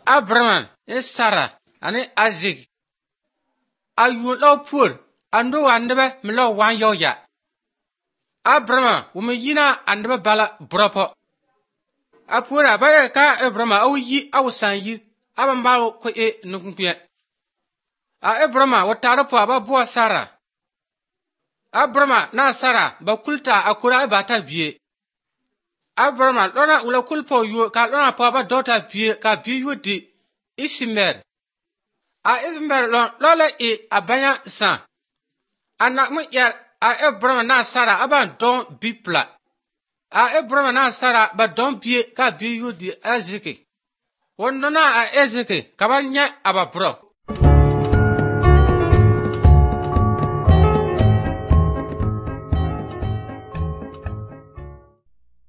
Abraham ni Sarah ani Isaac. Ayu lo pur ando andebe mlo wan yo ya. Abraham wumi yina andebe bala bropo. Apura ba ka Abraham awi awsan yi abambalo ko e nukuye. Abraham wataro po aba bo Sarah. Abraham na Sarah ba kulta akura ba ta biye. Abraham lona ula kulpo yu ka lona po ba dota biye ka biyu di Ishmael. Ishmael lole e abanya san. Anak mu ya Abraham na Sarah aban don bipla. Abraham na Sarah ba don biye ka biyu di Isaac. Wondona Isaac kabanya ababro.